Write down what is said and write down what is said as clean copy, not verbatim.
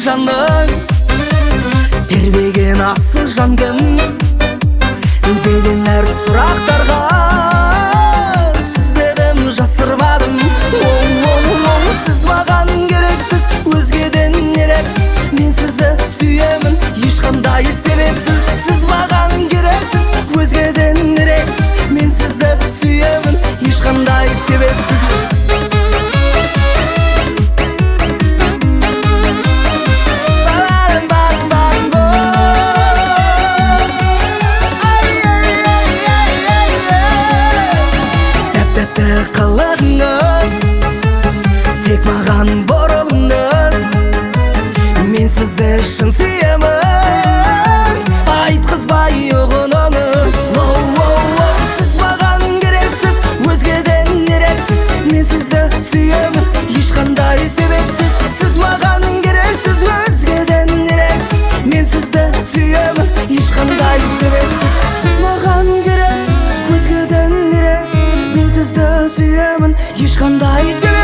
жаның, тербеген асыл жангым деген әр сұрақтарға сіздерім жасырмадым. Сіз маған керексіз, өзгеден ерексіз, мен сізді сүйемін ешқандай себепсіз. Сіз маған керексіз, өзгеден ерексіз, мен сізді сүйемін ешқандай себепсіз. Қылығыңыз, тек маған бұрылыңыз, мен сізді шын сүйемін, айтқызбай ұғыныңыз. Сіз маған керексіз, өзгеден ерексіз, мен сізді сүйемін ешқандай себепсіз. Сіз маған керексіз, өзгеден ерексіз, мен сізді сүйемін ешқандай себепсіз. Сіз маған керексіз, өзгеден ерексіз, мен сізді сүйемін ешқандай себепсіз.